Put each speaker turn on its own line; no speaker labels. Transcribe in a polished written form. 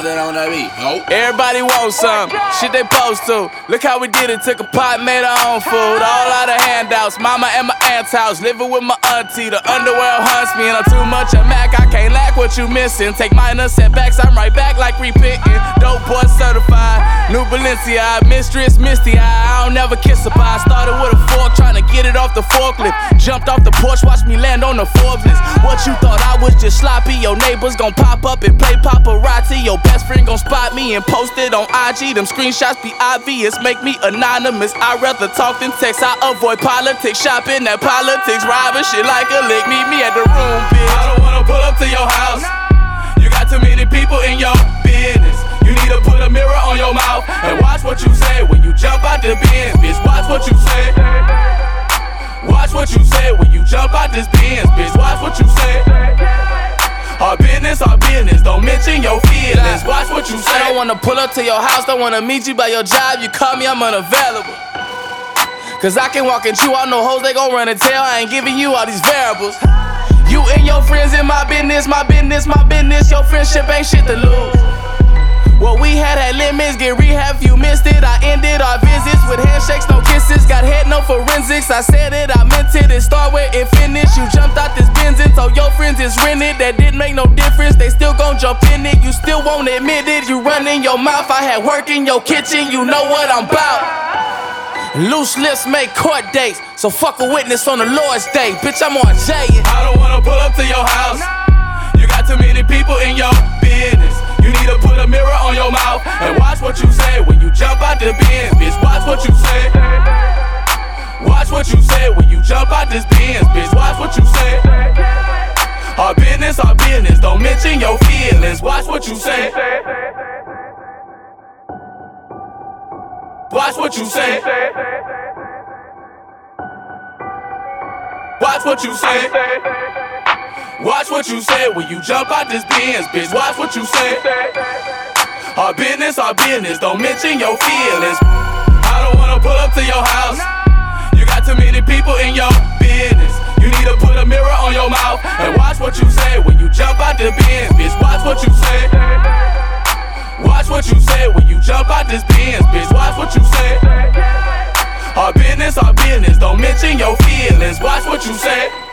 that on that beat. Nope.
Everybody wants some, shit they supposed to. Look how we did it, took a pot, made our own food. All out of handouts, mama and my aunt's house. Living with my auntie, the underworld hunts me. And I'm too much a Mac, I can't lack what you missing. Take minor setbacks, I'm right back like repenting. Dope boy certified, new Balenciaga. Mistress misty eye, I don't never kiss a pie. Started with a fork, trying to get it off the forklift. Jumped off the porch, watched me land on the Forbes list. What you thought I was just sloppy? Your neighbors gon' pop up and play paparazzi. Your best friend gon' spot me and post it on IG. Them screenshots be obvious, make me anonymous. I'd rather talk than text, I avoid politics. Shopping at politics, robbing shit like a lick. Meet me at the room, bitch. I don't wanna pull up to your house. You got too many people in your business. You need to put a mirror on your mouth and watch what you say when you jump out the Benz, bitch. Watch what you say. Watch what you say when you jump out this Benz, bitch. Watch what you say. Our business, don't mention your feelings. Watch what you say. I don't wanna pull up to your house, don't wanna meet you by your job. You call me, I'm unavailable. Cause I can walk and chew out no hoes, they gon' run and tell. I ain't giving you all these variables. You and your friends in my business, my business, my business. Your friendship ain't shit to lose. What we had limits, get rehab if you missed it. I ended our visits with handshakes, no kisses. Got head, no forensics. I said it, I meant it. It start where it finished. You jumped out this Benz and told your friends it's rented. That didn't make no difference. They still gon' jump in it. You still won't admit it. You run in your mouth. I had work in your kitchen. You know what I'm about. Loose lips make court dates. So fuck a witness on the Lord's day. Bitch, I'm on Jay. I don't wanna pull up to your house. You got too many people in your business. You need to put a mirror on your mouth and watch what you say when you jump out the Benz, bitch. Watch what you say. Watch what you say when you jump out this Benz, bitch. Watch what you say. Our business, don't mention your feelings. Watch what you say. Watch what you say. Watch what you say. Watch what you say when you jump out this Benz, bitch. Watch what you say. Our business, don't mention your feelings. I don't wanna pull up to your house. You got too many people in your business. You need to put a mirror on your mouth and watch what you say when you jump out the Benz, bitch. Watch what you say. Watch what you say when you jump out this Benz, bitch. Watch what you say. Our business, don't mention your feelings. Watch what you say.